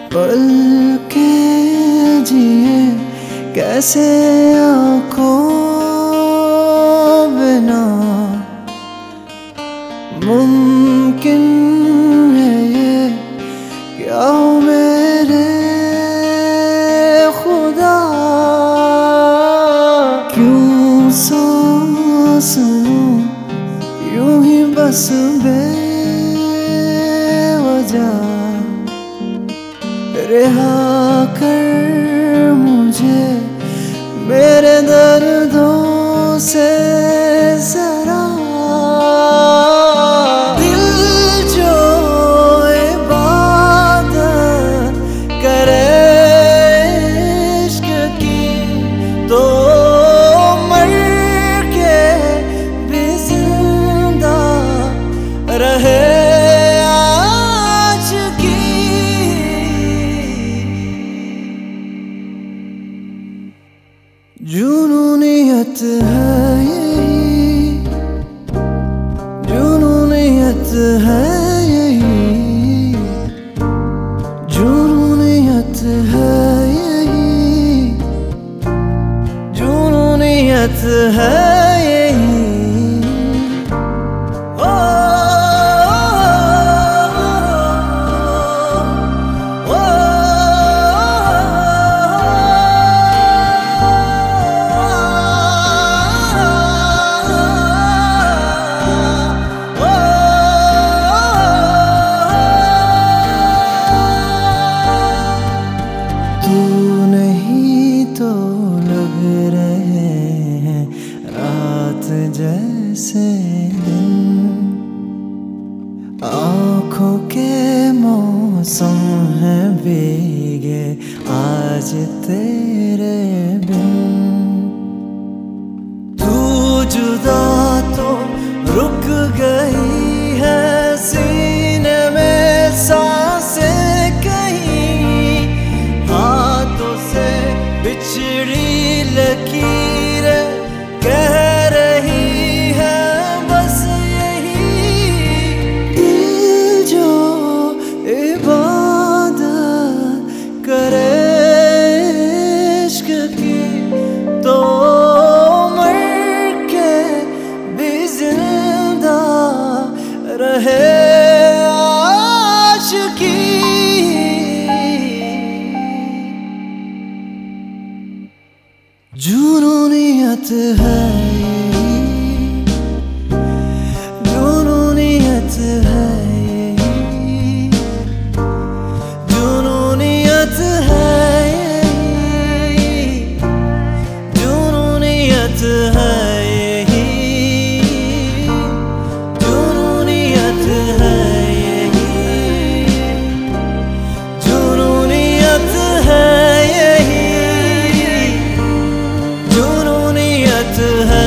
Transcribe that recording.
पल के जिए कैसे आँखों बिना, मुमकिन है ये क्या हो मेरे खुदा। क्यों सांस लूं यूं ही बस बेवजह, रिहा कर मुझे मेरे दर्दों से जरा। दिल जो इबादत करे इश्क की, तो मर के भी जिंदा रहे। जुनूनियत है यही, जुनूनियत है यही, जुनूनियत है यही, जुनूनियत है यही। तू नहीं तो लग रहे हैं रात जैसे दिन, आँखों के मौसम है भीगे आज तेरे बिन। तू जुदा तो रुक गई है सीने में सांसें कहीं, हाथों से बिछड़ी लकीरें कह रही है बस यही। दिल जो इबादत करे इश्क की, तो मर के भी जिंदा रहे। जुनूनियत है यही, जुनूनियत है यही, जुनूनियत है यही, जुनूनियत है यही, जुनूनियत है यही, जुनूनियत है यही, जुनूनियत है।